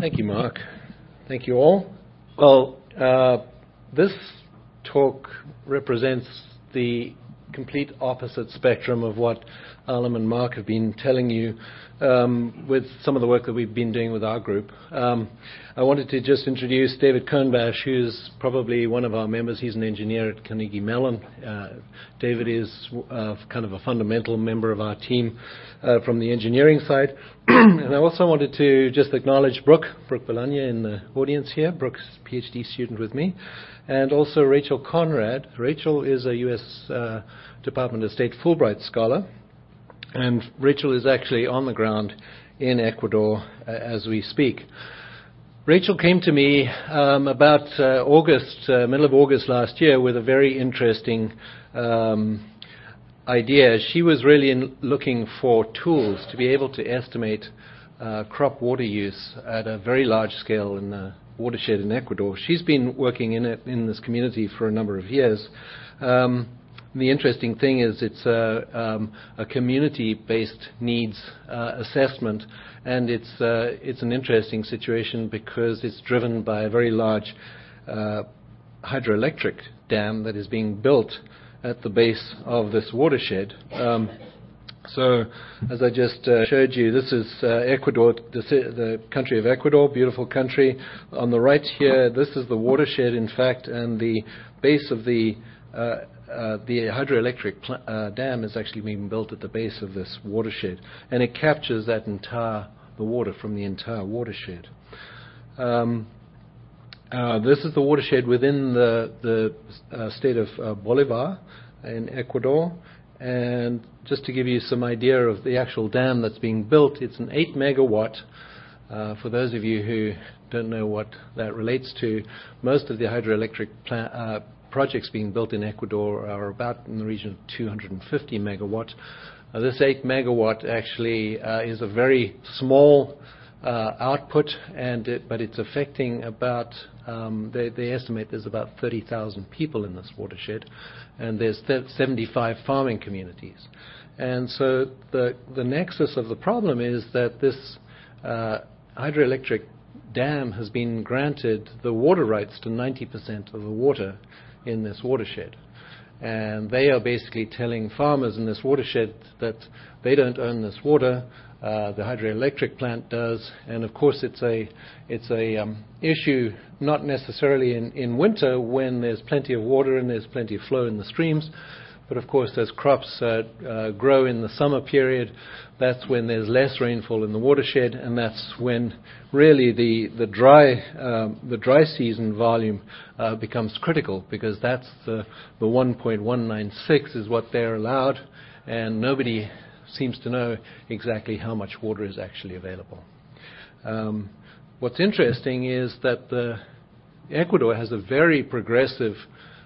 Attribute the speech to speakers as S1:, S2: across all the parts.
S1: Thank you, Mark. Thank you all. Well, this talk represents the complete opposite spectrum of what Alam and Mark have been telling you with some of the work that we've been doing with our group. I wanted to just introduce David Kernbash, who's probably one of our members. He's an engineer at Carnegie Mellon. David is kind of a fundamental member of our team from the engineering side. And I also wanted to just acknowledge Brooke Balanya in the audience here. Brooke's a PhD student with me. And also Rachel Conrad. Rachel is a U.S. Department of State Fulbright scholar. And Rachel is actually on the ground in Ecuador as we speak. Rachel came to me about middle of August last year with a very interesting idea. She was really looking for tools to be able to estimate crop water use at a very large scale in the watershed in Ecuador. She's been working in this community for a number of years. The interesting thing is it's a community-based needs assessment, and it's an interesting situation because it's driven by a very large hydroelectric dam that is being built at the base of this watershed. So, as I just showed you, this is Ecuador, the country of Ecuador, beautiful country. On the right here, this is the watershed, in fact, and the base of the hydroelectric dam is actually being built at the base of this watershed, and it captures the water from the entire watershed. This is the watershed within the state of Bolivar in Ecuador. And just to give you some idea of the actual dam that's being built, it's an 8 megawatt. For those of you who don't know what that relates to, most of the hydroelectric projects being built in Ecuador are about in the region of 250 megawatt. This 8 megawatt actually is a very small output, but it's affecting about, they estimate there's about 30,000 people in this watershed, and there's 75 farming communities. And so the nexus of the problem is that this hydroelectric dam has been granted the water rights to 90% of the water in this watershed. And they are basically telling farmers in this watershed that they don't own this water, the hydroelectric plant does, and of course it's a issue not necessarily in winter when there's plenty of water and there's plenty of flow in the streams, but of course as crops grow in the summer period, that's when there's less rainfall in the watershed, and that's when really the dry season volume becomes critical, because that's the 1.196 is what they're allowed, and nobody seems to know exactly how much water is actually available. What's interesting is that Ecuador has a very progressive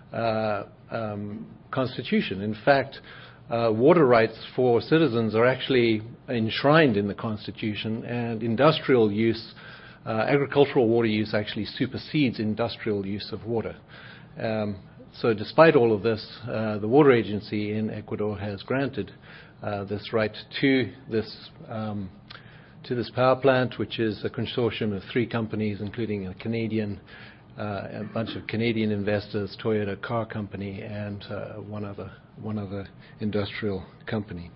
S1: constitution. In fact, water rights for citizens are actually enshrined in the constitution, and industrial use, agricultural water use actually supersedes industrial use of water. So despite all of this, the water agency in Ecuador has granted this right to this power plant, which is a consortium of 3 companies, including a bunch of Canadian investors, Toyota Car Company, and one other industrial company.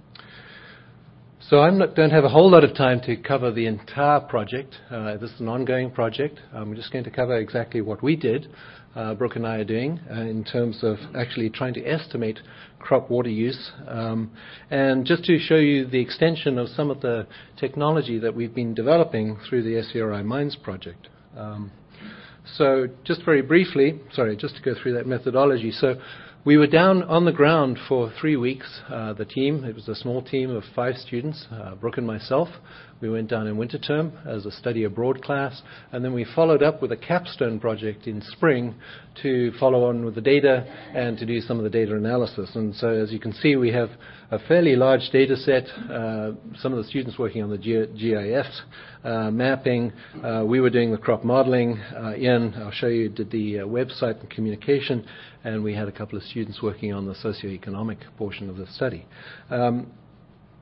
S1: So I don't have a whole lot of time to cover the entire project. This is an ongoing project. I'm just going to cover exactly what we did, Brooke and I are doing, in terms of actually trying to estimate crop water use, and just to show you the extension of some of the technology that we've been developing through the SCRI Mines project. So just very briefly, just to go through that methodology. So we were down on the ground for 3 weeks, the team. It was a small team of 5 students, Brooke and myself. We went down in winter term as a study abroad class, and then we followed up with a capstone project in spring to follow on with the data and to do some of the data analysis. And so as you can see, we have a fairly large data set. Some of the students working on the GIS mapping. We were doing the crop modeling. Ian, I'll show you, did the website and communication, and we had a couple of students working on the socioeconomic portion of the study.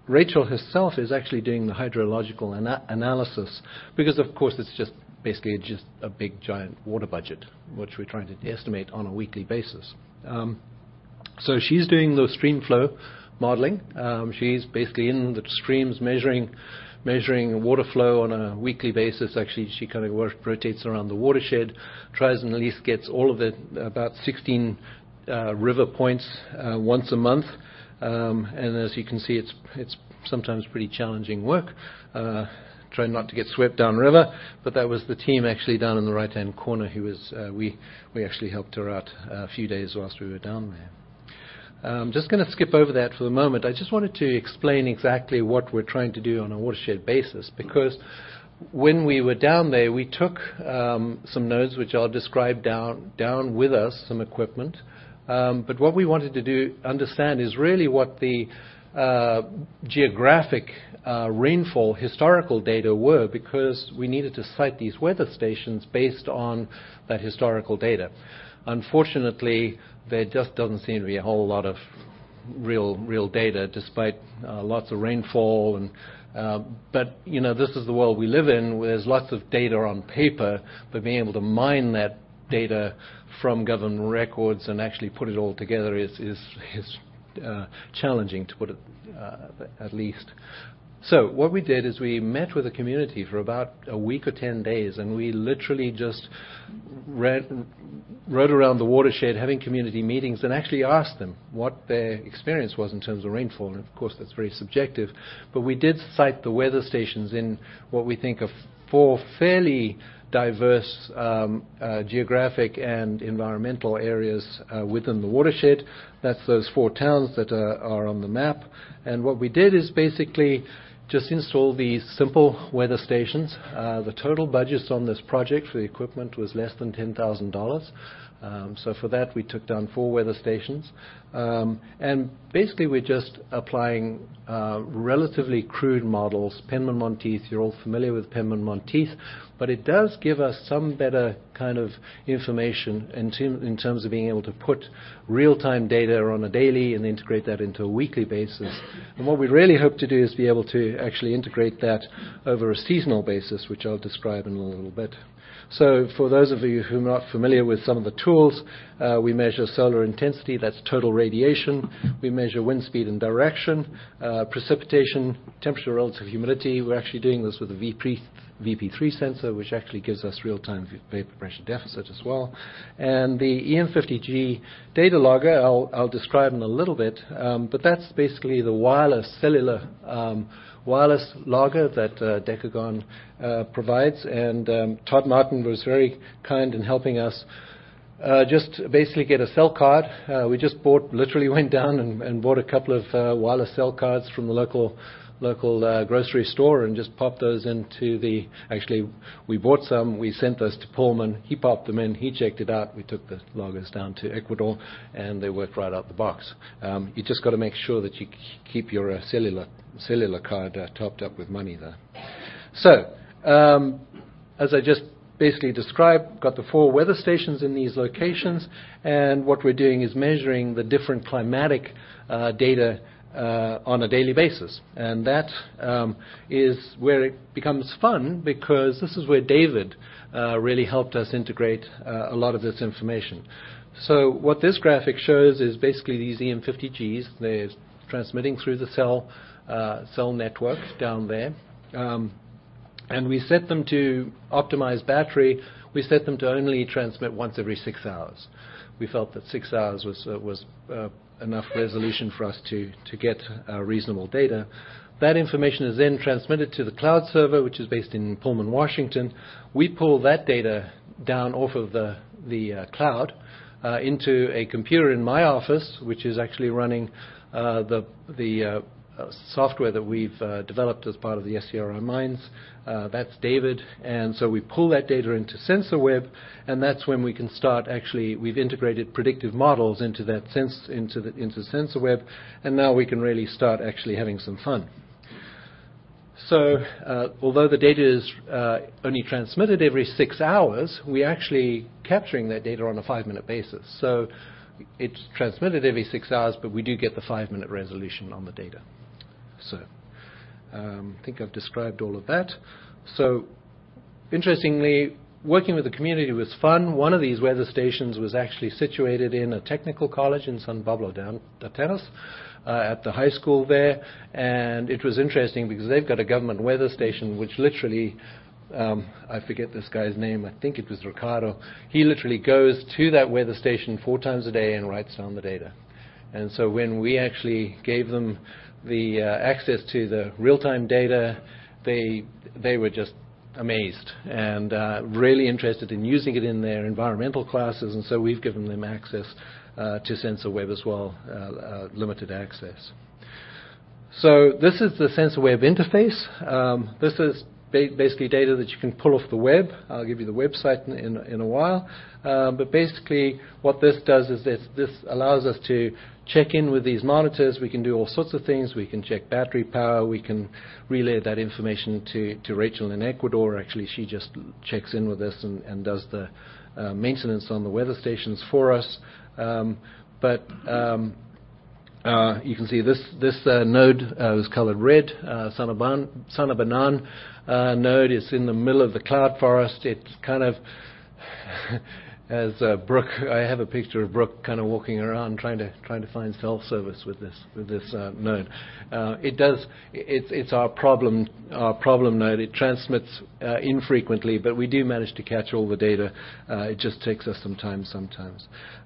S1: Rachel herself is actually doing the hydrological analysis because, of course, it's just basically just a big, giant water budget, which we're trying to estimate on a weekly basis. So she's doing the stream flow modeling. She's basically in the streams measuring water flow on a weekly basis. Actually, she kind of rotates around the watershed, tries and at least gets all of it, about 16 river points once a month. And as you can see, it's sometimes pretty challenging work. Trying not to get swept downriver, but that was the team actually down in the right-hand corner who was, we actually helped her out a few days whilst we were down there. I'm just going to skip over that for the moment. I just wanted to explain exactly what we're trying to do on a watershed basis, because when we were down there, we took some nodes, which I'll describe down with us, some equipment. But what we wanted to understand is really what the geographic rainfall historical data were, because we needed to cite these weather stations based on that historical data. Unfortunately, there just doesn't seem to be a whole lot of real data, despite lots of rainfall. But this is the world we live in, where there's lots of data on paper, but being able to mine that data from government records and actually put it all together is challenging, to put it at least. So what we did is we met with the community for about a week or 10 days, and we literally just rode around the watershed having community meetings and actually asked them what their experience was in terms of rainfall. And of course, that's very subjective. But we did cite the weather stations in what we think are 4 fairly diverse geographic and environmental areas within the watershed. That's those 4 towns that are on the map. And what we did is basically just install these simple weather stations. The total budget on this project for the equipment was less than $10,000. So for that, we took down 4 weather stations. And basically, we're just applying relatively crude models. Penman-Monteith, you're all familiar with Penman-Monteith, but it does give us some better kind of information in terms of being able to put real-time data on a daily and integrate that into a weekly basis. And what we really hope to do is be able to actually integrate that over a seasonal basis, which I'll describe in a little bit. So for those of you who are not familiar with some of the tools, we measure solar intensity, that's total radiation. We measure wind speed and direction, precipitation, temperature, relative humidity. We're actually doing this with a VP3 sensor, which actually gives us real-time vapor pressure deficit as well. And the EM50G data logger, I'll describe in a little bit, but that's basically the wireless cellular wireless logger that Decagon provides. And Todd Martin was very kind in helping us just basically get a cell card. We just literally went down and bought a couple of wireless cell cards from the local grocery store and just popped those into actually we bought some, we sent those to Pullman, he popped them in, he checked it out, we took the loggers down to Ecuador, and they worked right out the box. You just got to make sure that you keep your cellular card topped up with money there. So, as I just basically described, got the 4 weather stations in these locations, and what we're doing is measuring the different climatic data on a daily basis. And that is where it becomes fun, because this is where David really helped us integrate a lot of this information. So what this graphic shows is basically these EM50Gs. They're transmitting through the cell network down there. And we set them to optimize battery. We set them to only transmit once every 6 hours. We felt that 6 hours was enough resolution for us to get reasonable data. That information is then transmitted to the cloud server, which is based in Pullman, Washington. We pull that data down off of the cloud into a computer in my office, which is actually running the software that we've developed as part of the SCRI Mines. That's David. And so we pull that data into SensorWeb, and that's when we can start we've integrated predictive models into that into SensorWeb, and now we can really start actually having some fun. So although the data is only transmitted every 6 hours, we're actually capturing that data on a 5-minute basis. So it's transmitted every 6 hours, but we do get the 5-minute resolution on the data. So I think I've described all of that. So, interestingly, working with the community was fun. One of these weather stations was actually situated in a technical college in San Pablo de Atenas, at the high school there. And it was interesting because they've got a government weather station which literally, I forget this guy's name, I think it was Ricardo. He literally goes to that weather station 4 times a day and writes down the data. And so when we actually gave them the access to the real-time data, they were just amazed and really interested in using it in their environmental classes, and so we've given them access to SensorWeb as well, limited access. So this is the SensorWeb interface. This is basically data that you can pull off the web. I'll give you the website in a while. But basically what this does is this allows us to check in with these monitors. We can do all sorts of things. We can check battery power. We can relay that information to Rachel in Ecuador. Actually, she just checks in with us and does the maintenance on the weather stations for us. You can see this node was colored red. Sanabanan node is in the middle of the cloud forest. It's kind of as Brooke. I have a picture of Brooke kind of walking around trying to find cell service with this node. It's our problem node. It transmits infrequently, but we do manage to catch all the data. It just takes us some time sometimes.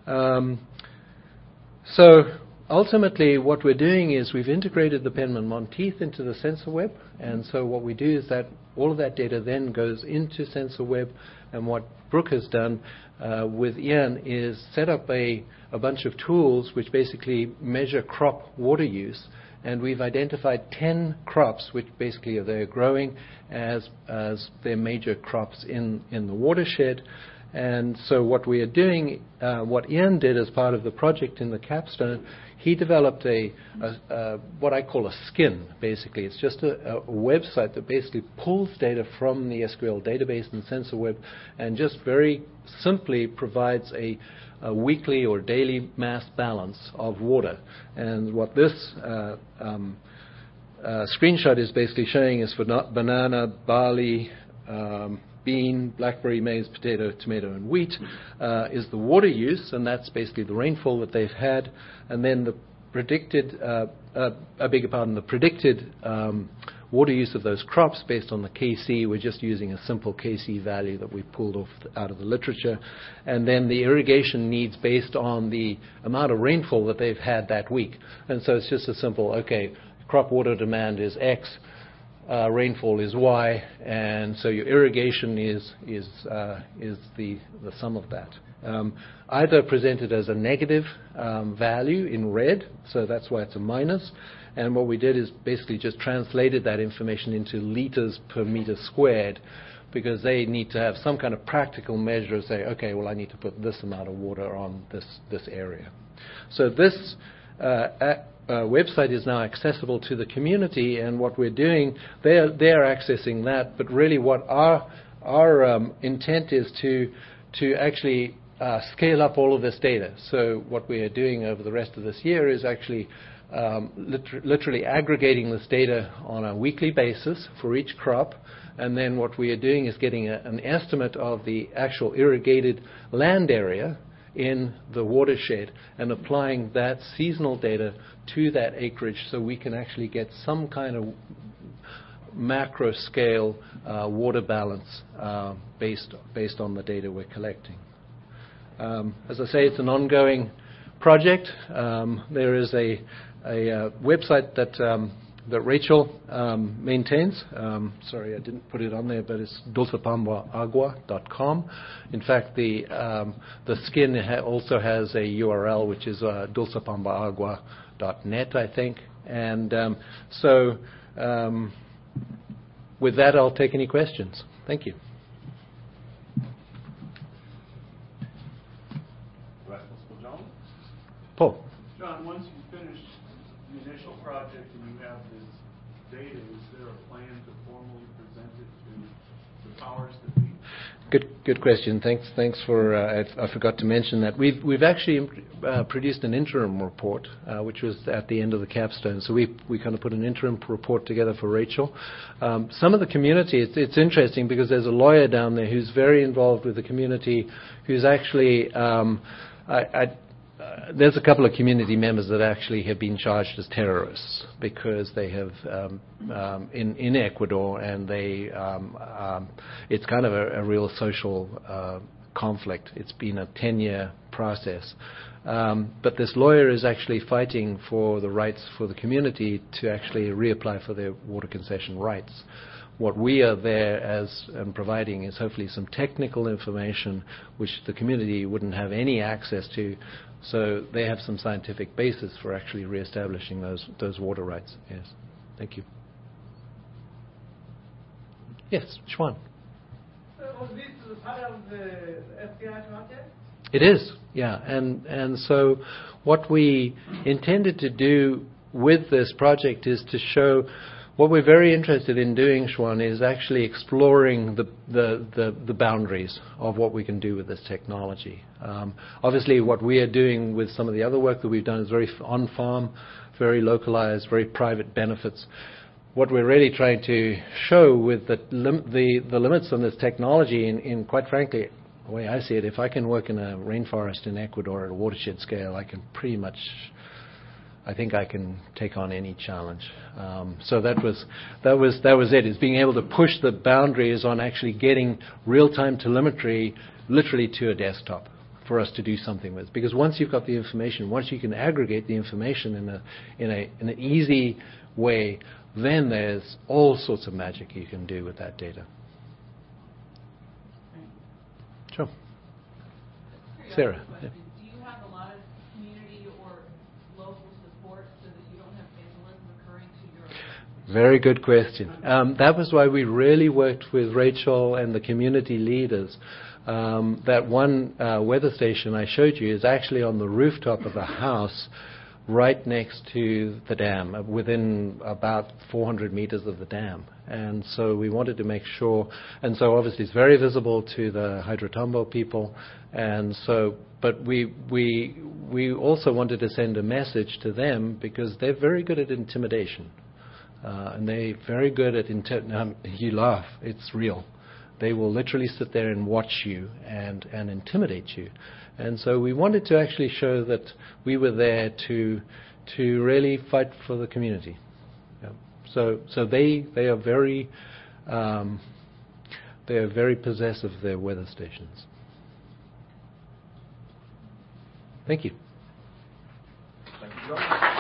S1: Ultimately, what we're doing is we've integrated the Penman Monteith into the SensorWeb, and so what we do is that all of that data then goes into SensorWeb, and what Brooke has done with Ian is set up a bunch of tools which basically measure crop water use, and we've identified 10 crops which basically they're growing as their major crops in the watershed. And so what we are doing, what Ian did as part of the project in the capstone, he developed what I call a skin, basically. It's just a website that basically pulls data from the SQL database and SensorWeb and just very simply provides a weekly or daily mass balance of water. And what this screenshot is basically showing is for banana, barley, bean, blackberry, maize, potato, tomato, and wheat is the water use, and that's basically the rainfall that they've had. And then the predicted, the predicted water use of those crops based on the KC. We're just using a simple KC value that we pulled out of the literature. And then the irrigation needs based on the amount of rainfall that they've had that week. And so it's just a simple, okay, crop water demand is X, rainfall is Y, and so your irrigation is the sum of that. Either presented as a negative value in red, so that's why it's a minus. And what we did is basically just translated that information into liters per meter squared, because they need to have some kind of practical measure. Say, okay, well, I need to put this amount of water on this area. So this website is now accessible to the community, and what we're doing, they're accessing that, but really what our intent is to actually scale up all of this data. So what we are doing over the rest of this year is actually literally aggregating this data on a weekly basis for each crop, and then what we are doing is getting an estimate of the actual irrigated land area in the watershed and applying that seasonal data to that acreage so we can actually get some kind of macro scale water balance based on the data we're collecting. As I say, it's an ongoing project. There is a website that Rachel maintains. Sorry, I didn't put it on there, but it's dulcepambaagua.com. In fact, the skin also has a URL, which is dulcepambaagua.net, I think. And with that, I'll take any questions. Thank you. Paul.
S2: John, once you finish the initial project and you have this data, is there a plan to formally present it to the powers that be?
S1: Good question. Thanks for. I forgot to mention that we've actually produced an interim report, which was at the end of the capstone. So we kind of put an interim report together for Rachel. Some of the community. It's interesting because there's a lawyer down there who's very involved with the community, who's actually. There's a couple of community members that actually have been charged as terrorists because they have in Ecuador, and it's kind of a real social conflict. It's been a 10-year process, but this lawyer is actually fighting for the rights for the community to actually reapply for their water concession rights. What we are there as providing is hopefully some technical information which the community wouldn't have any access to, so they have some scientific basis for actually reestablishing those water rights. Yes, thank you. Yes, Schwan.
S2: Was this part of the FBI project?
S1: It is, yeah, and so what we intended to do with this project is to show. What we're very interested in doing, Schwan, is actually exploring the boundaries of what we can do with this technology. Obviously, what we are doing with some of the other work that we've done is very on-farm, very localized, very private benefits. What we're really trying to show with the limits on this technology, in quite frankly, the way I see it, if I can work in a rainforest in Ecuador at a watershed scale, I can pretty much. I think I can take on any challenge. So that was it. Is being able to push the boundaries on actually getting real-time telemetry literally to a desktop for us to do something with. Because once you've got the information, once you can aggregate the information in an easy way, then there's all sorts of magic you can do with that data. Sure. Sarah. Yeah. Very good question. That was why we really worked with Rachel and the community leaders. That one weather station I showed you is actually on the rooftop of a house right next to the dam, within about 400 meters of the dam. And so we wanted to make sure, and so obviously it's very visible to the Hydrotumbo people. And so, but we also wanted to send a message to them because they're very good at intimidation. And they're very good at you laugh, it's real. They will literally sit there and watch you and intimidate you. And so we wanted to actually show that we were there to really fight for the community. Yeah. So they are very possessive of their weather stations. Thank you.
S2: Thank you, John.